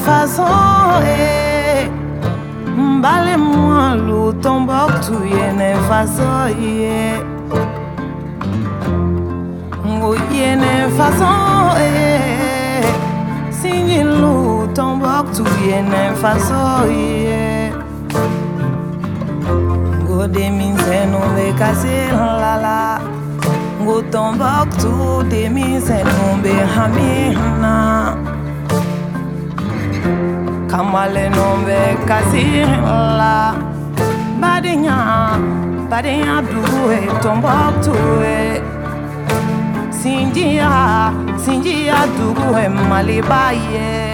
façon Balez-moi l'eau Tombouctou yene façon Yene façon Signe l'eau Tombouctou yene façon Go demise no be casser la Go Tombouctou demise no be hamina Kamale no be casser la Badenya doué Tombouctou Sinjia doué Malibaye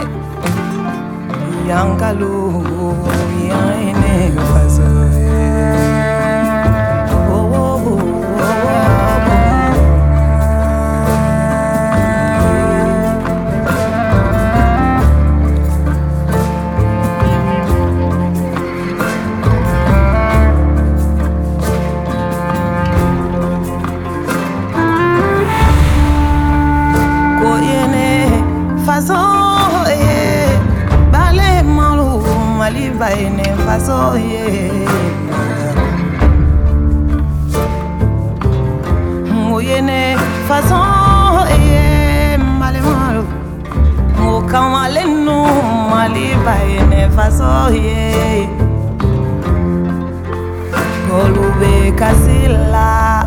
Yangalou yane façon Malibaine façon Moyenne façon Malemalo Mo kamale no Malibaine façon Golube kasila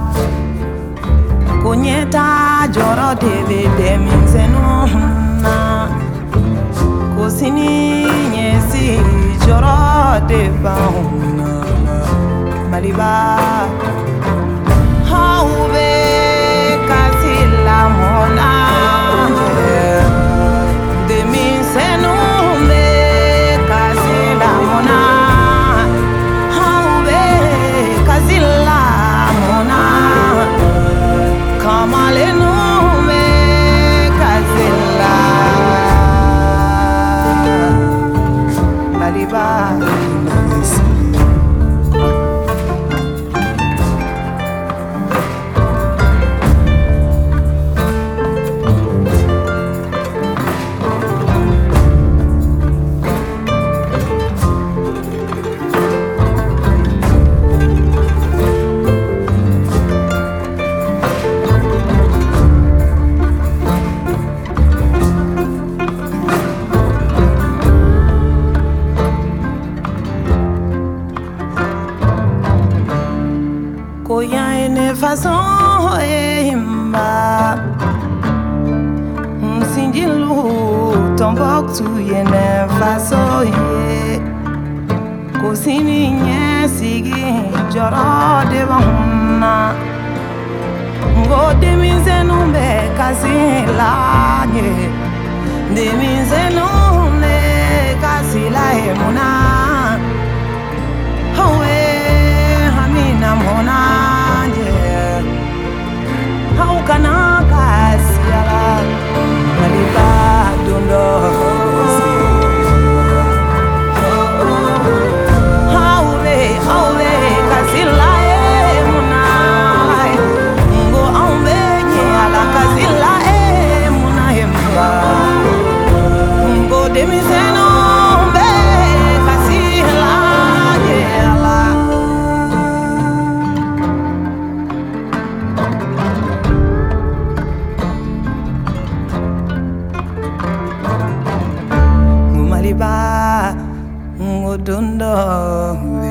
Konyeta joro debe deminzeno na Kosini nyesi joro de bauna Maliba Haube kasila mona Demi senume kasila mona Haube kasila mona Kamale nume kasila Maliba Koyane façon imba Sinjilou Tombouctou yene façon Kosini nye sigi joro de bahuna Ngo demise numbe kasila nye Demise numbe kasila emuna Hawe hamina mona How can I pass ya? Maliba dundo. How we kasila muna. Ngo ambe ala kasila muna hemba. Ngo demiseno be kasila ala. Maliba ngodundo